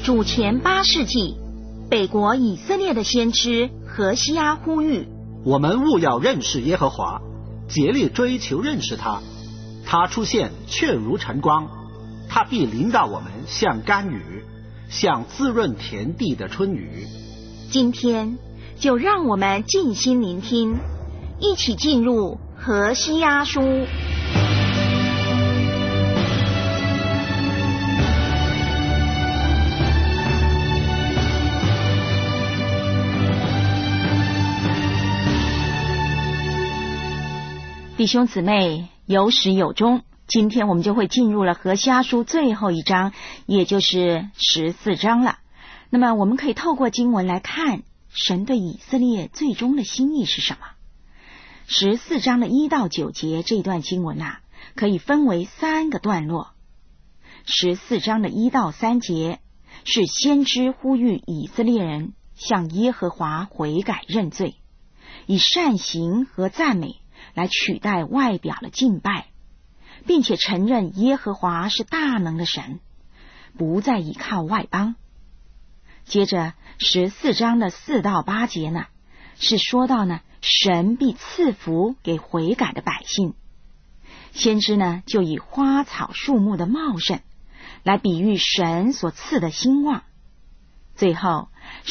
主前8世纪，北国以色列的先知何西阿呼吁： 我们务要认识耶和华，竭力追求认识他。他出现却如晨光，他必临到我们像甘雨，像滋润田地的春雨。 今天就让我们静心聆听，一起进入何西阿书。弟兄姊妹，有始有终，今天我们就会进入了何西阿书最后一章，也就是14章了。那么我们可以透过经文来看神对以色列最终的心意是什么。14章的1到9节这一段经文可以分为3个段落。14章的1到3节是先知呼吁以色列人向耶和华悔改认罪，以善行和赞美来取代外表的敬拜，并且承认耶和华是大能的神，不再依靠外邦。接着14章的4到8节是说到神必赐福给悔改的百姓。先知就以花草树木的茂盛来比喻神所赐的兴旺。最后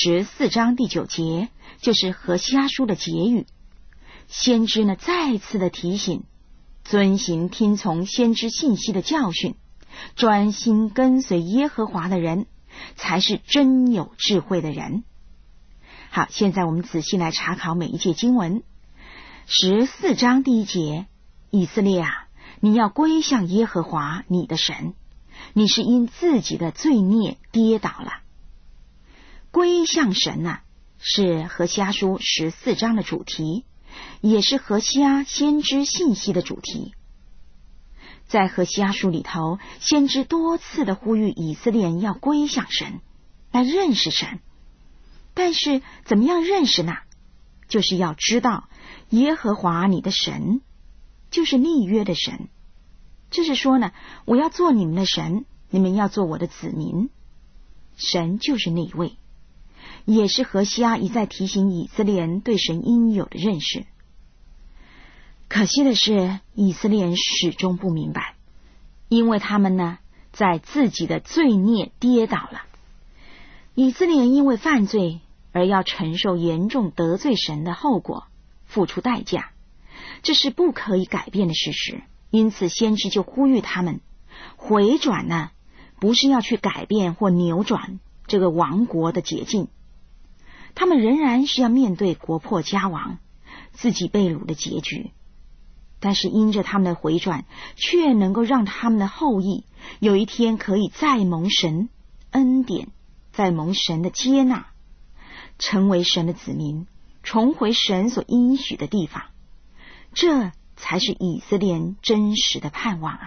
14章第9节就是何西阿书的结语。先知再次的提醒，遵行听从先知信息的教训，专心跟随耶和华的人才是真有智慧的人。好，现在我们仔细来查考每一节经文。14章第1节，以色列你要归向耶和华你的神，你是因自己的罪孽跌倒了。归向神是何西阿书14章的主题，也是何西阿先知信息的主题。在何西阿书里头，先知多次的呼吁以色列人要归向神，来认识神。但是怎么样认识呢？就是要知道耶和华你的神就是立约的神，这是说我要做你们的神，你们要做我的子民。神就是那一位，也是何西阿一再提醒以色列人对神应有的认识。可惜的是，以色列人始终不明白，因为他们在自己的罪孽跌倒了。以色列人因为犯罪而要承受严重得罪神的后果，付出代价，这是不可以改变的事实。因此先知就呼吁他们回转不是要去改变或扭转这个亡国的捷径，他们仍然是要面对国破家亡、自己被掳的结局。但是因着他们的回转，却能够让他们的后裔有一天可以再蒙神恩典，再蒙神的接纳，成为神的子民，重回神所应许的地方。这才是以色列人真实的盼望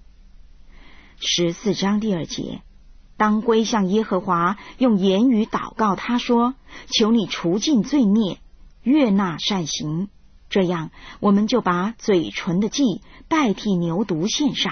14章第2节，当归向耶和华，用言语祷告他说，求你除尽罪孽，悦纳善行，这样我们就把嘴唇的祭代替牛犊献上。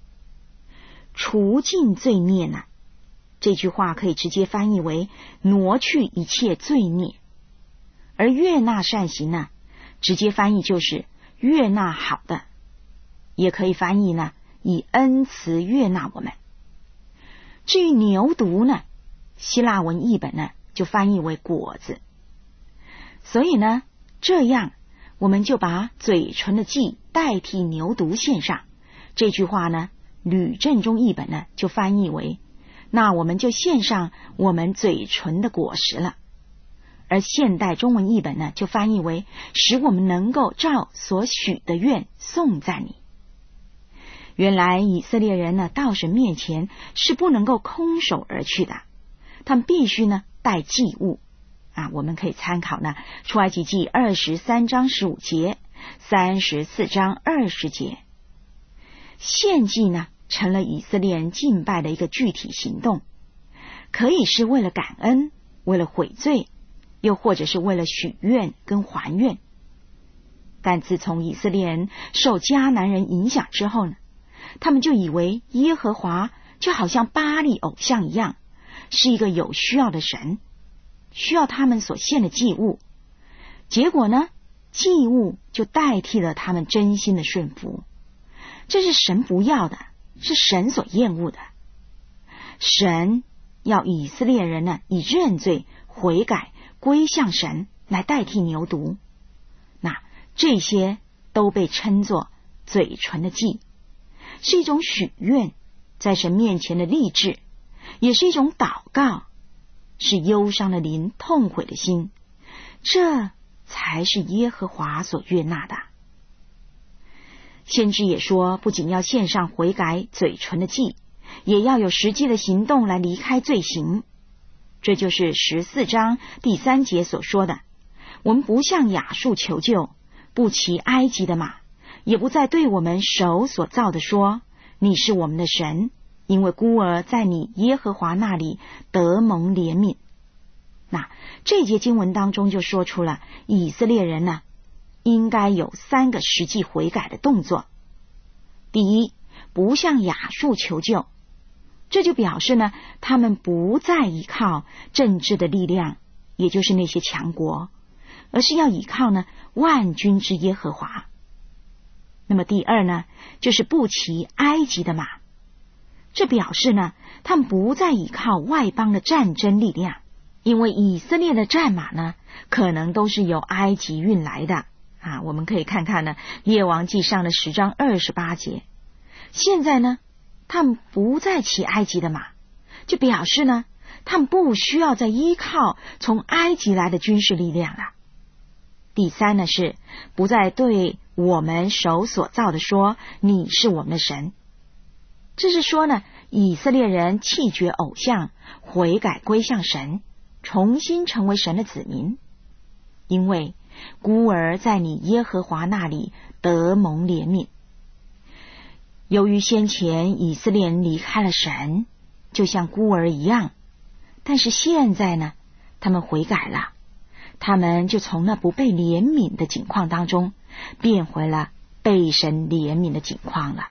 除尽罪孽这句话可以直接翻译为挪去一切罪孽，而悦纳善行直接翻译就是悦纳好的，也可以翻译以恩慈悦纳我们。至于牛犊希腊文译本就翻译为果子。所以这样我们就把嘴唇的祭代替牛犊献上。这句话吕正中译本就翻译为，那我们就献上我们嘴唇的果实了。而现代中文译本就翻译为，使我们能够照所许的愿颂赞你。原来以色列人到神面前是不能够空手而去的，他们必须带祭物我们可以参考出埃及记23章15节、34章20节。献祭成了以色列人敬拜的一个具体行动，可以是为了感恩，为了悔罪，又或者是为了许愿跟还愿。但自从以色列人受迦南人影响之后他们就以为耶和华就好像巴力偶像一样， 是一个有需要的神，需要他们所献的祭物。结果呢，祭物就代替了他们真心的顺服。这是神不要的，是神所厌恶的。神要以色列人呢，以认罪悔改归向神来代替牛犊。那这些都被称作嘴唇的祭，是一种许愿，在神面前的立志，也是一种祷告，是忧伤的灵痛悔的心，这才是耶和华所悦纳的。先知也说，不仅要献上悔改嘴唇的祭，也要有实际的行动来离开罪行。这就是14章第3节所说的，我们不向亚述求救，不骑埃及的马，也不再对我们手所造的说，你是我们的神，因为孤儿在你耶和华那里得蒙怜悯。那这节经文当中就说出了以色列人呢，应该有3个实际悔改的动作。第一，不向亚述求救，这就表示呢，他们不再依靠政治的力量，也就是那些强国，而是要依靠呢万军之耶和华。那么第二呢，就是不骑埃及的马，这表示呢，他们不再依靠外邦的战争力量，因为以色列的战马呢，可能都是由埃及运来的啊。我们可以看看呢，列王记上的10章28节。现在呢，他们不再骑埃及的马，就表示呢，他们不需要再依靠从埃及来的军事力量了。第三呢，是不再对我们手所造的说，你是我们的神。这是说呢，以色列人弃绝偶像，悔改归向神，重新成为神的子民。因为孤儿在你耶和华那里得蒙怜悯。由于先前以色列人离开了神，就像孤儿一样，但是现在呢，他们悔改了，他们就从那不被怜悯的境况当中变回了被神怜悯的境况了。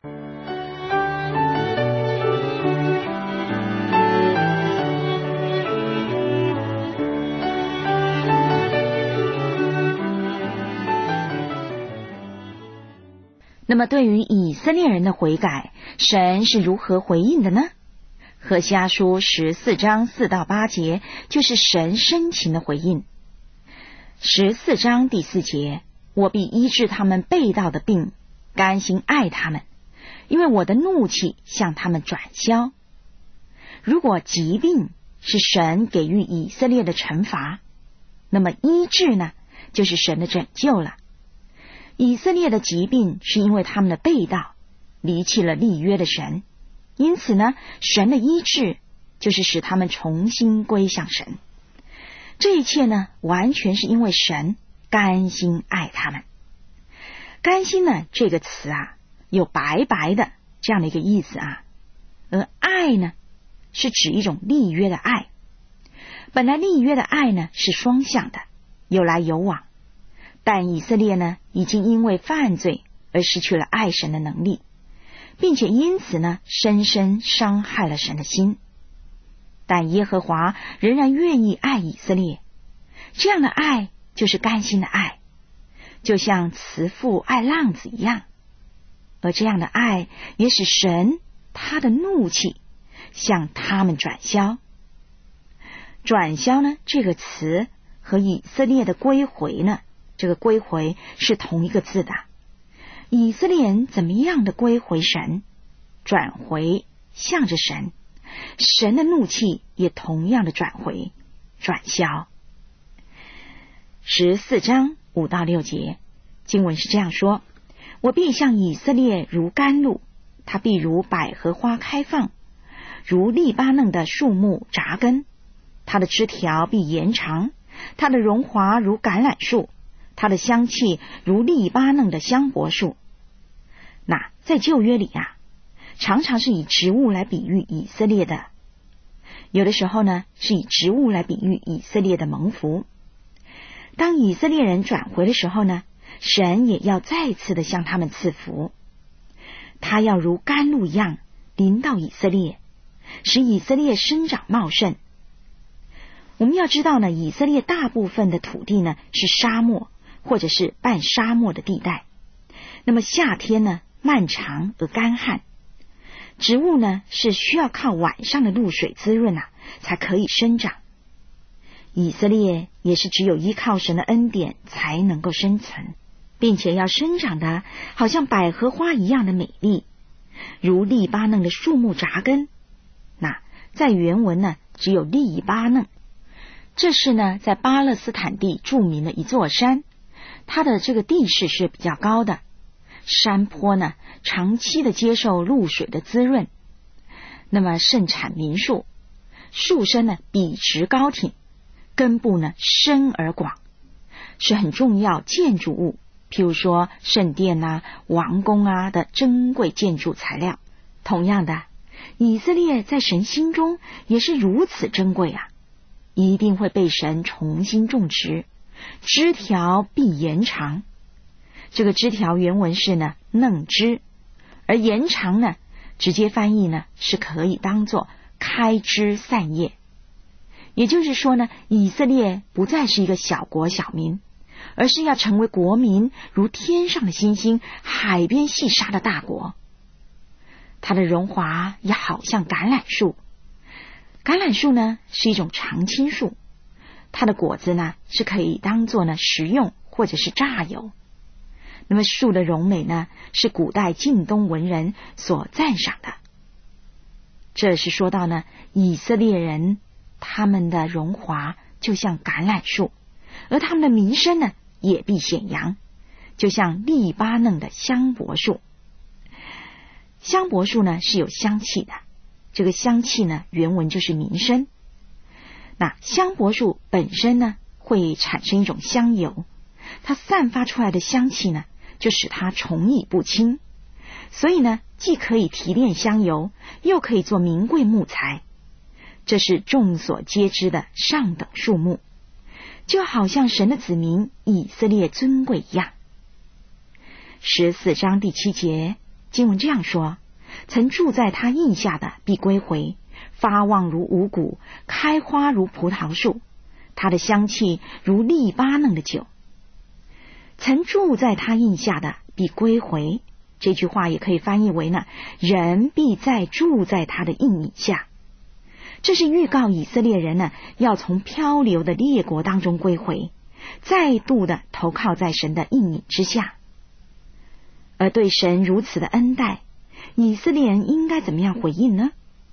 那么对于以色列人的悔改，神是如何回应的呢？何西阿书14章4到8节就是神深情的回应。14章第4节，我必医治他们背道的病，甘心爱他们，因为我的怒气向他们转消。如果疾病是神给予以色列的惩罚，那么医治呢，就是神的拯救了。以色列的疾病是因为他们的背道，离弃了立约的神，因此呢，神的医治就是使他们重新归向神。这一切呢，完全是因为神甘心爱他们。甘心呢，这个词啊，有白白的这样的一个意思啊，而爱呢，是指一种立约的爱。本来立约的爱呢，是双向的，有来有往。但以色列呢，已经因为犯罪而失去了爱神的能力，并且因此呢，深深伤害了神的心。但耶和华仍然愿意爱以色列，这样的爱就是甘心的爱，就像慈父爱浪子一样。而这样的爱也使神他的怒气向他们转消。转消呢，这个词和以色列的归回呢，这个归回是同一个字的。以色列人怎么样的归回神，转回向着神，神的怒气也同样的转回转消。14章5到6节经文是这样说，我必向以色列如甘露，他必如百合花开放，如利巴嫩的树木扎根，他的枝条必延长，他的荣华如橄榄树，它的香气如利巴嫩的香柏树。那在旧约里啊，常常是以植物来比喻以色列的，有的时候呢，是以植物来比喻以色列的蒙福。当以色列人转回的时候呢，神也要再次的向他们赐福，他要如甘露一样临到以色列， 使以色列生长茂盛。我们要知道呢，以色列大部分的土地呢是沙漠或者是半沙漠的地带。那么夏天呢漫长而干旱，植物呢是需要靠晚上的露水滋润才可以生长。以色列也是只有依靠神的恩典才能够生存，并且要生长的好像百合花一样的美丽，如利巴嫩的树木扎根。那在原文呢只有利巴嫩，这是呢在巴勒斯坦地著名的一座山，它的这个地势是比较高的，山坡呢长期的接受露水的滋润，那么盛产民树，树身呢笔直高挺，根部呢深而广，是很重要建筑物，譬如说圣殿王宫的珍贵建筑材料。同样的，以色列在神心中也是如此珍贵一定会被神重新种植，枝条必延长。这个枝条原文是呢嫩枝，而延长呢直接翻译呢是可以当作开枝散叶。也就是说呢，以色列不再是一个小国小民，而是要成为国民如天上的星星，海边细沙的大国。它的荣华也好像橄榄树，橄榄树呢是一种常青树，它的果子呢是可以当作呢食用或者是榨油。那么树的荣美呢是古代近东文人所赞赏的。这是说到呢以色列人他们的荣华就像橄榄树，而他们的名声呢也必显扬，就像利巴嫩的香柏树。香柏树呢是有香气的，这个香气呢原文就是名声。那香柏树本身呢会产生一种香油，它散发出来的香气呢就使它虫蚁不侵，所以呢既可以提炼香油，又可以做名贵木材。这是众所皆知的上等树木，就好像神的子民以色列尊贵一样。14章第7节经文这样说：曾住在他荫下的必归回，发旺如五谷，开花如葡萄树，它的香气如利巴嫩的酒。曾住在他荫下的必归回，这句话也可以翻译为呢，人必再住在他的荫以下。这是预告以色列人呢要从漂流的列国当中归回，再度的投靠在神的荫影之下。而对神如此的恩待，以色列人应该怎么样回应呢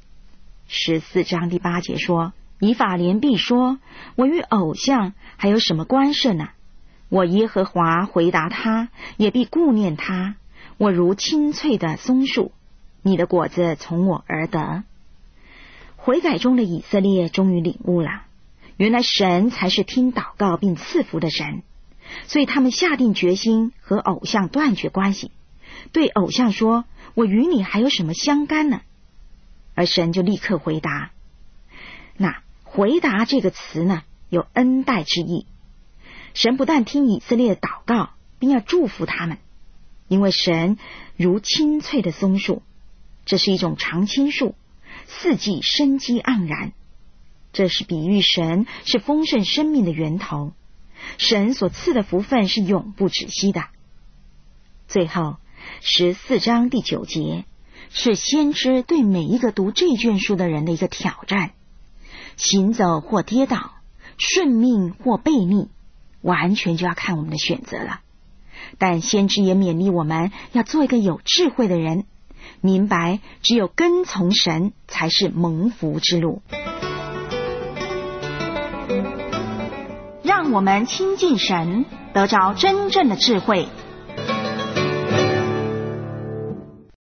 ？14章第8节说：以法莲必说，我与偶像还有什么关涉呢？我耶和华回答他，也必顾念他。我如青翠的松树，你的果子从我而得。悔改中的以色列终于领悟了，原来神才是听祷告并赐福的神，所以他们下定决心和偶像断绝关系，对偶像说：我与你还有什么相干呢？而神就立刻回答。那回答这个词呢有恩待之意，神不但听以色列的祷告，并要祝福他们，因为神如青翠的松树，这是一种常青树，四季生机盎然。这是比喻神是丰盛生命的源头，神所赐的福分是永不止息的。最后14章第9节是先知对每一个读这卷书的人的一个挑战，行走或跌倒，顺命或悖逆，完全就要看我们的选择了。但先知也勉励我们要做一个有智慧的人，明白只有跟从神才是蒙福之路。让我们亲近神，得着真正的智慧，